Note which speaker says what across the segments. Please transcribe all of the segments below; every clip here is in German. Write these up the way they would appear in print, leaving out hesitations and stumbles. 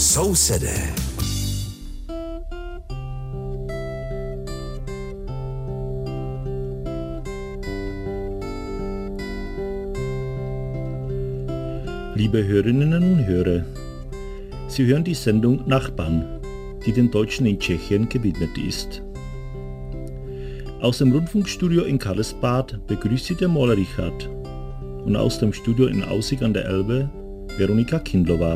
Speaker 1: Sousedé.
Speaker 2: Liebe Hörerinnen und Hörer, Sie hören die Sendung Nachbarn, die den Deutschen in Tschechien gewidmet ist. Aus dem Rundfunkstudio in Karlsbad begrüßt Sie der Maler Richard und aus dem Studio in Aussig an der Elbe Veronika Kindlová.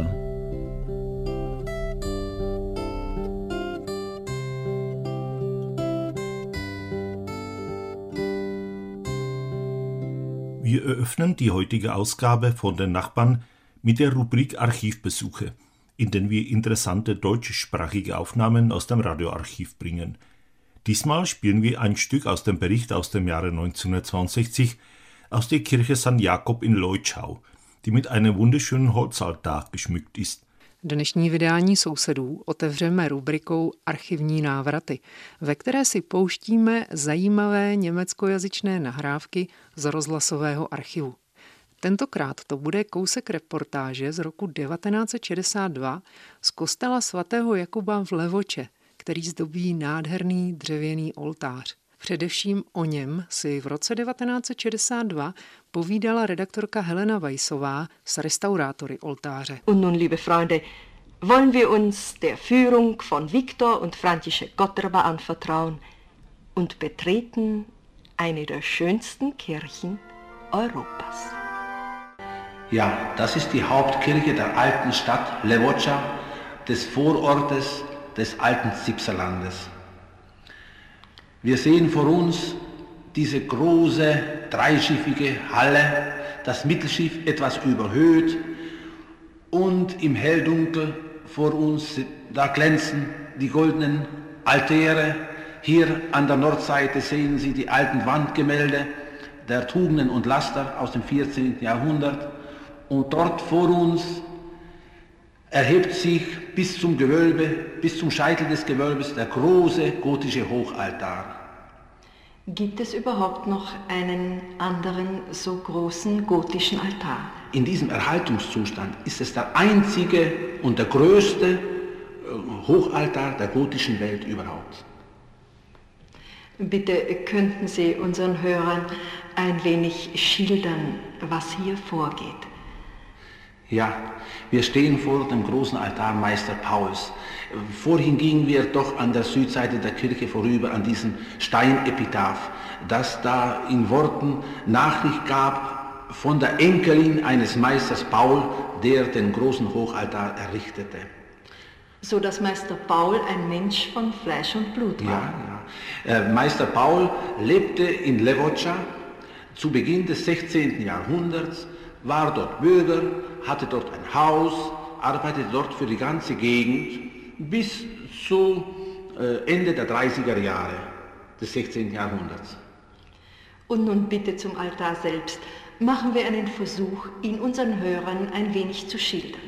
Speaker 2: Wir eröffnen die heutige Ausgabe von den Nachbarn mit der Rubrik Archivbesuche, in der wir interessante deutschsprachige Aufnahmen aus dem Radioarchiv bringen. Diesmal spielen wir ein Stück aus dem Bericht aus dem Jahre 1962 aus der Kirche St. Jakob in Leučau, die mit einem wunderschönen Holzaltar geschmückt ist.
Speaker 3: Dnešní vydání Sousedů otevřeme rubrikou Archivní návraty, ve které si pouštíme zajímavé německojazyčné nahrávky z rozhlasového archivu. Tentokrát to bude kousek reportáže z roku 1962 z kostela svatého Jakuba v Levoče, který zdobí nádherný dřevěný oltář. Především o něm si v roce 1962 povídala redaktorka Helena Weissová s restaurátory oltáře.
Speaker 4: Und nun, liebe Freunde, wollen wir uns der Führung von Viktor und František Kotrba anvertrauen und betreten eine der schönsten Kirchen Europas.
Speaker 5: Ja, das ist die Hauptkirche der alten Stadt Levoča, des Vorortes des alten Zipserlandes. Wir sehen vor uns diese große dreischiffige Halle, das Mittelschiff etwas überhöht und im Helldunkel vor uns, da glänzen die goldenen Altäre. Hier an der Nordseite sehen Sie die alten Wandgemälde der Tugenden und Laster aus dem 14. Jahrhundert und dort vor uns erhebt sich bis zum Gewölbe, bis zum Scheitel des Gewölbes der große gotische Hochaltar.
Speaker 4: Gibt es überhaupt noch einen anderen so großen gotischen Altar?
Speaker 5: In diesem Erhaltungszustand ist es der einzige und der größte Hochaltar der gotischen Welt überhaupt.
Speaker 4: Bitte könnten Sie unseren Hörern ein wenig schildern, was hier vorgeht.
Speaker 5: Ja, wir stehen vor dem großen Altar Meister Pauls. Vorhin gingen wir doch an der Südseite der Kirche vorüber, an diesem Steinepitaph, das da in Worten Nachricht gab von der Enkelin eines Meisters Paul, der den großen Hochaltar errichtete.
Speaker 4: So dass Meister Paul ein Mensch von Fleisch und Blut war.
Speaker 5: Ja. Meister Paul lebte in Levoča zu Beginn des 16. Jahrhunderts, war dort Bürger, hatte dort ein Haus, arbeitete dort für die ganze Gegend bis zu Ende der 30er Jahre des 16. Jahrhunderts.
Speaker 4: Und nun bitte zum Altar selbst. Machen wir einen Versuch, ihn unseren Hörern ein wenig zu schildern.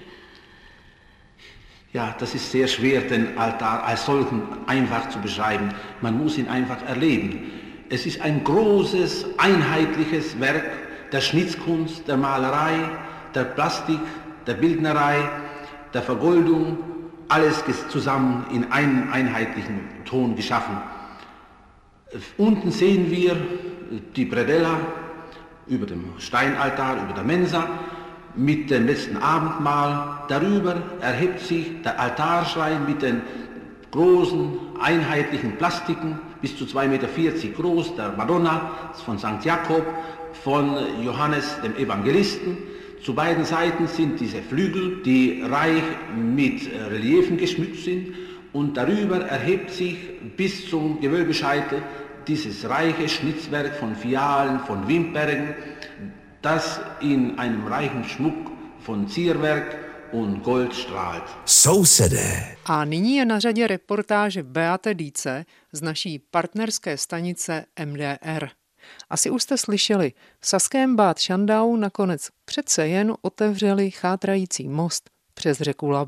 Speaker 5: Ja, das ist sehr schwer, den Altar als solchen einfach zu beschreiben. Man muss ihn einfach erleben. Es ist ein großes, einheitliches Werk der Schnitzkunst, der Malerei, der Plastik, der Bildnerei, der Vergoldung, alles zusammen in einem einheitlichen Ton geschaffen. Unten sehen wir die Predella über dem Steinaltar, über der Mensa, mit dem letzten Abendmahl. Darüber erhebt sich der Altarschrein mit den großen, einheitlichen Plastiken, bis zu 2,40 Meter groß, der Madonna von St. Jakob, von Johannes dem Evangelisten. Zu beiden Seiten sind diese Flügel, die reich mit Reliefen geschmückt sind, und darüber erhebt sich bis zum Gewölbescheitel dieses reiche Schnitzwerk von Fialen, von Wimpern, das in einem reichen Schmuck von Zierwerk und Gold strahlt.
Speaker 1: Sousedé.
Speaker 3: A nyní je na řadě reportáže Beate Dietze z naší partnerské stanice MDR. Asi už jste slyšeli, v saském Bad Schandau nakonec přece jen otevřeli chátrající most přes řeku Labe.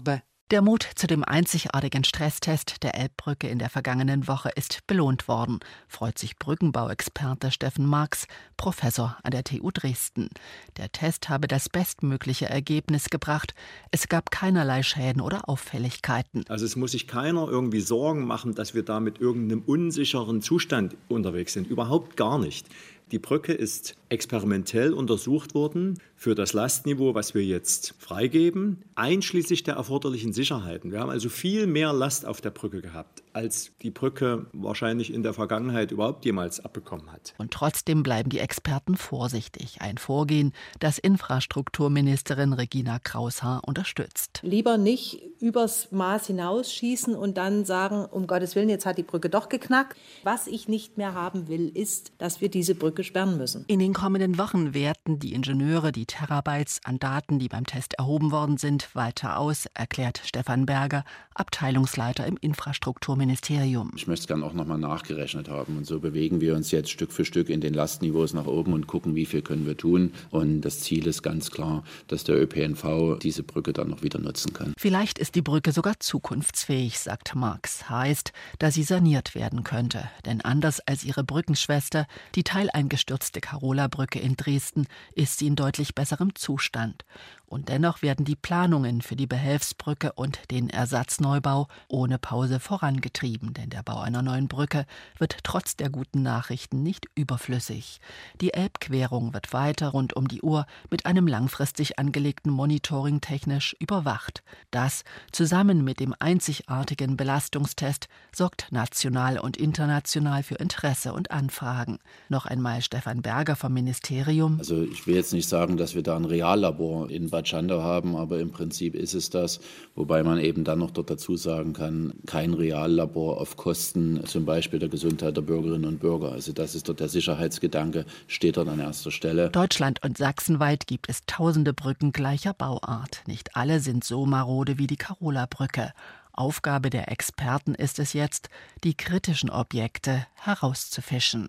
Speaker 6: Der Mut zu dem einzigartigen Stresstest der Elbbrücke in der vergangenen Woche ist belohnt worden, freut sich Brückenbauexperte Steffen Marx, Professor an der TU Dresden. Der Test habe das bestmögliche Ergebnis gebracht. Es gab keinerlei Schäden oder Auffälligkeiten.
Speaker 7: Also es muss sich keiner irgendwie Sorgen machen, dass wir da mit irgendeinem unsicheren Zustand unterwegs sind. Überhaupt gar nicht. Die Brücke ist experimentell untersucht worden für das Lastniveau, was wir jetzt freigeben, einschließlich der erforderlichen Sicherheiten. Wir haben also viel mehr Last auf der Brücke gehabt, als die Brücke wahrscheinlich in der Vergangenheit überhaupt jemals abbekommen hat.
Speaker 6: Und trotzdem bleiben die Experten vorsichtig. Ein Vorgehen, das Infrastrukturministerin Regina Kraushaar unterstützt.
Speaker 8: Lieber nicht übers Maß hinausschießen und dann sagen, um Gottes Willen, jetzt hat die Brücke doch geknackt. Was ich nicht mehr haben will, ist, dass wir diese Brücke sperren müssen.
Speaker 6: In den kommenden Wochen werten die Ingenieure die Terabytes an Daten, die beim Test erhoben worden sind, weiter aus, erklärt Stefan Berger, Abteilungsleiter im Infrastrukturministerium.
Speaker 9: Ich möchte es gerne auch nochmal nachgerechnet haben. Und so bewegen wir uns jetzt Stück für Stück in den Lastniveaus nach oben und gucken, wie viel können wir tun. Und das Ziel ist ganz klar, dass der ÖPNV diese Brücke dann noch wieder nutzen kann.
Speaker 6: Vielleicht ist die Brücke sogar zukunftsfähig, sagt Marx. Heißt, dass sie saniert werden könnte. Denn anders als ihre Brückenschwester, die teileingestürzte Karola-Brücke in Dresden, ist sie in deutlich besserem Zustand. Und dennoch werden die Planungen für die Behelfsbrücke und den Ersatzneubau ohne Pause vorangetrieben. Denn der Bau einer neuen Brücke wird trotz der guten Nachrichten nicht überflüssig. Die Elbquerung wird weiter rund um die Uhr mit einem langfristig angelegten Monitoring technisch überwacht. Das, zusammen mit dem einzigartigen Belastungstest, sorgt national und international für Interesse und Anfragen. Noch einmal Stefan Berger vom Ministerium.
Speaker 9: Also ich will jetzt nicht sagen, dass wir da ein Reallabor in Bad Schandau haben, aber im Prinzip ist es das, wobei man eben dann noch dort dazu sagen kann, kein Reallabor auf Kosten zum Beispiel der Gesundheit der Bürgerinnen und Bürger. Also das ist dort der Sicherheitsgedanke, steht dort an erster Stelle.
Speaker 6: Deutschland und sachsenweit gibt es tausende Brücken gleicher Bauart. Nicht alle sind so marode wie die Karola-Brücke. Aufgabe der Experten ist es jetzt, die kritischen Objekte herauszufischen.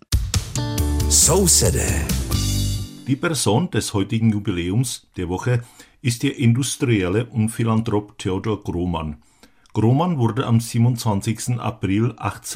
Speaker 1: So City.
Speaker 2: Die Person des heutigen Jubiläums der Woche ist der Industrielle und Philanthrop Theodor Grohmann. Grohmann wurde am 27. April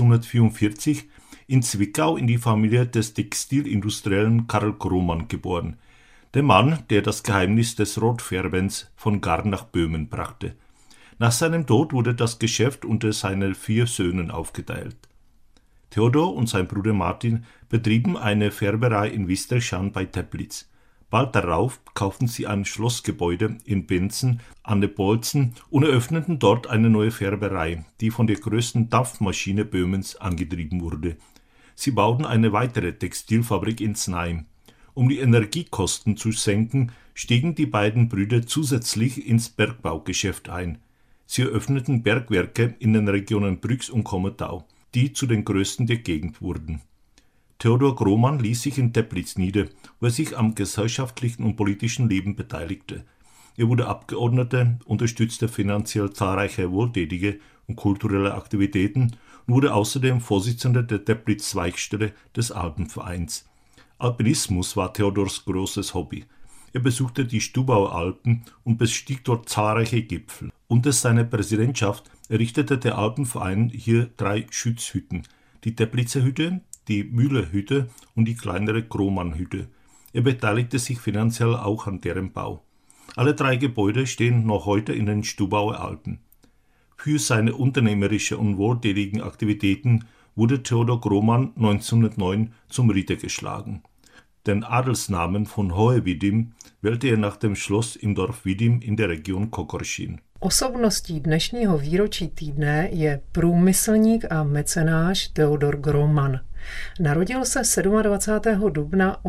Speaker 2: 1844 in Zwickau in die Familie des Textilindustriellen Karl Grohmann geboren. Der Mann, der das Geheimnis des Rotfärbens von Garn nach Böhmen brachte. Nach seinem Tod wurde das Geschäft unter seinen 4 Söhnen aufgeteilt. Theodor und sein Bruder Martin betrieben eine Färberei in Wisterschan bei Teplitz. Bald darauf kauften sie ein Schlossgebäude in Benzen an der Bolzen und eröffneten dort eine neue Färberei, die von der größten Dampfmaschine Böhmens angetrieben wurde. Sie bauten eine weitere Textilfabrik in Znaim. Um die Energiekosten zu senken, stiegen die beiden Brüder zusätzlich ins Bergbaugeschäft ein. Sie eröffneten Bergwerke in den Regionen Brüx und Kommetau, die zu den größten der Gegend wurden. Theodor Grohmann ließ sich in Teplitz nieder, wo er sich am gesellschaftlichen und politischen Leben beteiligte. Er wurde Abgeordneter, unterstützte finanziell zahlreiche wohltätige und kulturelle Aktivitäten und wurde außerdem Vorsitzender der Teplitz-Zweigstelle des Alpenvereins. Alpinismus war Theodors großes Hobby. Er besuchte die Stubauer Alpen und bestieg dort zahlreiche Gipfel. Unter seiner Präsidentschaft errichtete der Alpenverein hier 3 Schützhütten, die Teplitzer Hütte, die Mühlerhütte und die kleinere Grohmann-Hütte. Er beteiligte sich finanziell auch an deren Bau. Alle 3 Gebäude stehen noch heute in den Stubauer Alpen. Für seine unternehmerische und wohltätigen Aktivitäten wurde Theodor Grohmann 1909 zum Ritter geschlagen. Den Adelsnamen von Hohe-Vidym wählte er nach dem Schloss im Dorf Vidym in der Region Kokoršin.
Speaker 3: Osobností dnešního výročí týdne je průmyslník a mecenáš Theodor Grohmann. Narodil se 27. dubna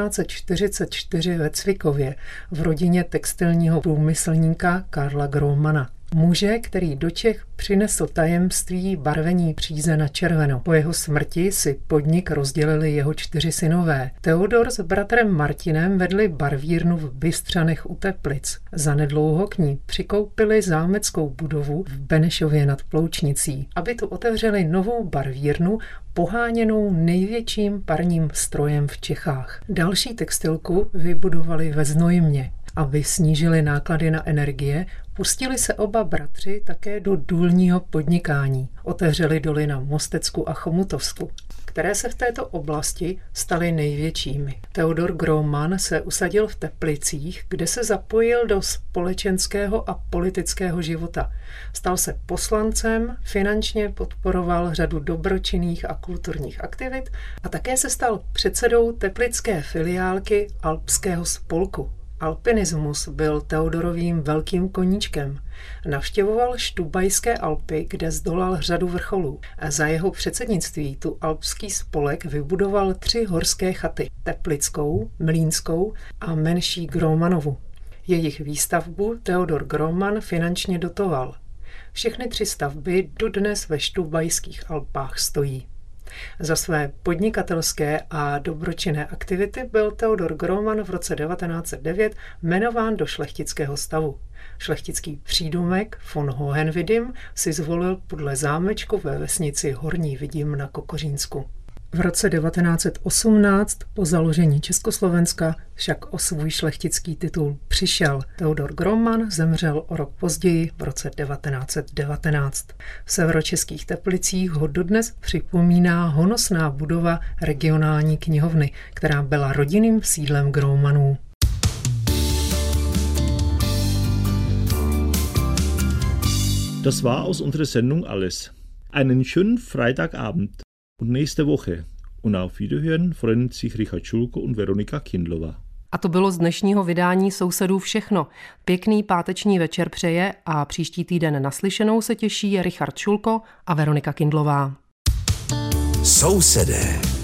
Speaker 3: 1844 ve Cvikově v rodině textilního průmyslníka Karla Grohmanna. Muže, který do Čech přinesl tajemství barvení příze na červeno. Po jeho smrti si podnik rozdělili jeho 4 synové. Theodor s bratrem Martinem vedli barvírnu v Bystřanech u Teplic. Zanedlouho k ní přikoupili zámeckou budovu v Benešově nad Ploučnicí, aby tu otevřeli novou barvírnu poháněnou největším parním strojem v Čechách. Další textilku vybudovali ve Znojmě. Aby snížili náklady na energie, pustili se oba bratři také do důlního podnikání. Otevřeli doly na Mostecku a Chomutovsku, které se v této oblasti staly největšími. Theodor Grohmann se usadil v Teplicích, kde se zapojil do společenského a politického života. Stal se poslancem, finančně podporoval řadu dobročinných a kulturních aktivit a také se stal předsedou teplické filiálky Alpského spolku. Alpinismus byl Theodorovým velkým koníčkem. Navštěvoval Štubajské Alpy, kde zdolal řadu vrcholů. A za jeho předsednictví tu Alpský spolek vybudoval 3 horské chaty. Teplickou, Mlýnskou a menší Grohmannovu. Jejich výstavbu Theodor Grohmann finančně dotoval. Všechny 3 stavby dodnes ve Štubajských Alpách stojí. Za své podnikatelské a dobročinné aktivity byl Theodor Grohmann v roce 1909 jmenován do šlechtického stavu. Šlechtický přídomek von Hohenvidím si zvolil podle zámečku ve vesnici Horní Vidím na Kokořínsku. V roce 1918 po založení Československa však o svůj šlechtický titul přišel. Theodor Grohmann zemřel o rok později v roce 1919. V severočeských Teplicích ho dodnes připomíná honosná budova regionální knihovny, která byla rodinným sídlem Grohmannů.
Speaker 2: Das war aus unserer Sendung alles. Einen schönen Freitagabend und nächste Woche. Und auf Wiederhören freuen sich Richard Schulko und Veronika Kindlová.
Speaker 10: A to bylo z dnešního vydání Sousedů všechno. Pěkný páteční večer přeje a příští týden naslyšenou se těší Richard Schulko a Veronika Kindlová.
Speaker 1: Sousedé.